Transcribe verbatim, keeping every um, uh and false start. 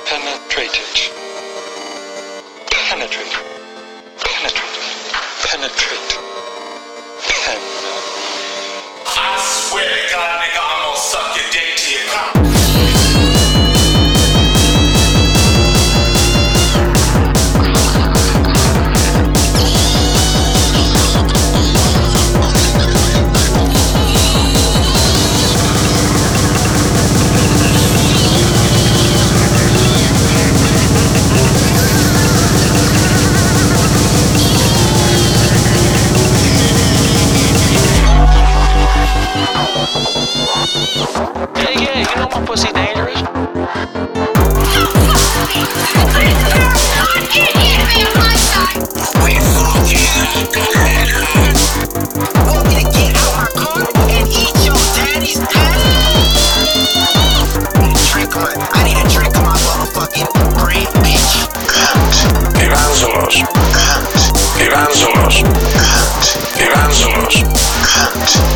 Penetrated. Penetrate. Penetrate. Penetrate. Pen. I swear to God, nigga, I'm gonna suck your dick till you come. Yeah, yeah, you know my pussy dangerous. Want me to get out my car and eat your daddy's ass? I need a drink on my, I need a drink on my motherfucking brain, bitch. Evangelos. Evangelos. Evangelos.